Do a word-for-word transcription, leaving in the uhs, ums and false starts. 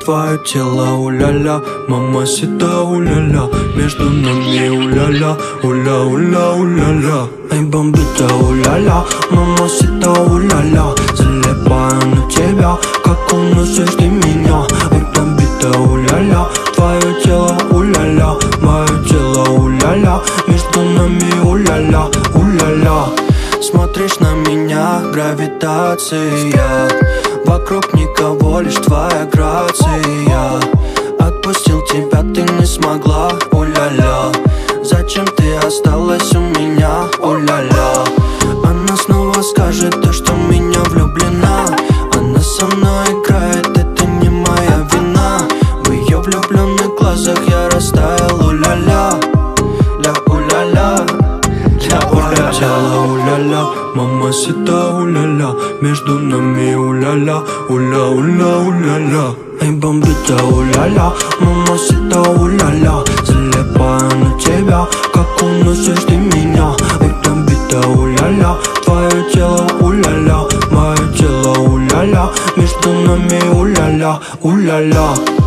твое тело, уля-ля, мамасита, уля-ля, между нами уля-ля, уля-уля, уля-ля. Эй, бомбита, уля-ля, мамасита, уля-ля, залипаю на тебя, как уносишь ты меня. Эй, бомбита, уля-ля, твое тело, уля-ля, мое тело, уля-ля, между нами уля-ля, уля-ля. Смотришь на меня, гравитация, вокруг никого, лишь твоя грация. Отпустил тебя, ты не смогла, уля-ля. Зачем ты осталась у меня, уля-ля? Она снова скажет то, что в меня влюблена. Она со мной играет, это не моя вина. В ее влюбленных глазах я растаял, уля-ля, ля, уля-ля, ля, уля-ля. Тело, уля-ля, мамасита, уля-ля, между нами уля-ля, уля-уля, уля-ля. Эй, бомбита, уля-ля, мамасита, уля-ля, залипаю на тебя, как уносишь ты меня. Эй, бомбита, уля-ля, твое тело, уля-ля, мое тело, уля-ля, между нами уля-ля, уля-ля.